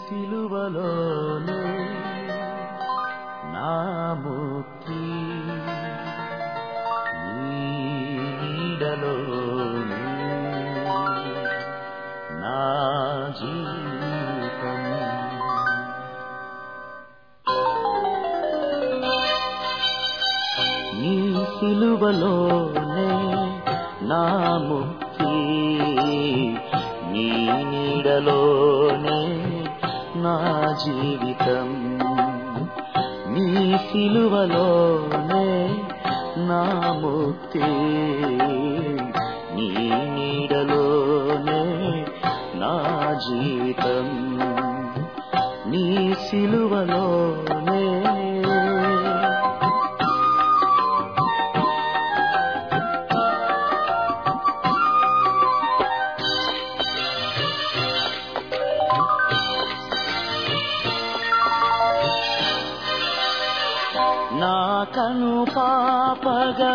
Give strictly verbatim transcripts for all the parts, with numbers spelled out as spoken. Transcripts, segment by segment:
సిలువలోనే నా ముక్తి, నీ నీడలోనే నా జీవితం. నీ సిలువలోనే నా ముక్తి, నీ నీడలోనే నా జీవితం. నీ సిలువలోనే నా ముక్తి, నీ నీడలోనే నా జీవితం. నీ సిలువలోనే నా కను పాపగా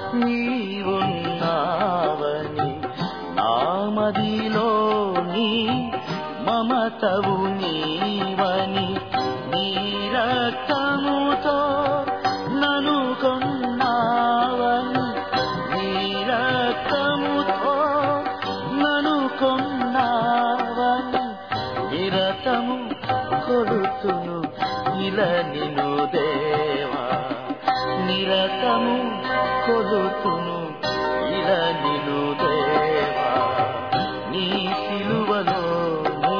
నీవున్నావని, నా మదిలోని మమతవు నీవని, నీ రక్తముతో నన్ను కొన్నావని, నీ రక్తముతో నన్ను కొన్నావని, నిరతము కొలుతును ఇలా నిన్ను దేవా, నిరతము కొలుతును ఇలా నిన్ను దేవా. నీ సిలువలోనే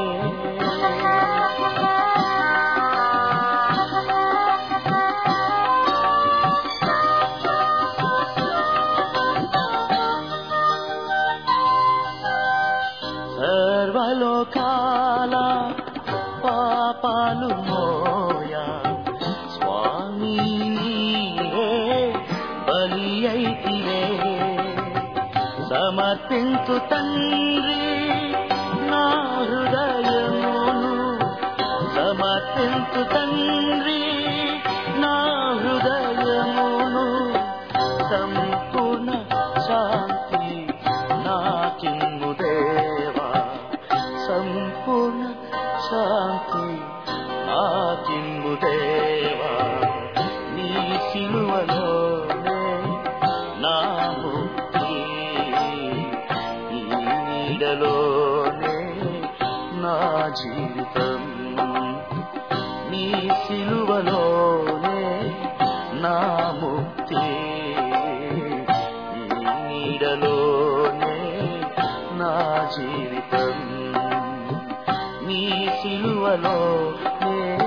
సర్వలోకాల పాపాలు మోయా స్వామి, నీవే బలి అయితివే. సమర్పించు తండ్రి నా హృదయమును, సమర్పించు తండ్రి నా హృదయమును. సంపూర్ణ శాంతి నాకిమ్ము దేవా, సంపూర్ణ శాంతి నాకిమ్ము దేవా. నీ సిలువలోనే నా ముక్తి, నీ నీడలోనే నా జీవితం. నీ సిలువలోనే నా ముక్తి, నీ నీడలోనే నా జీవితం. నీ సిలువలోనే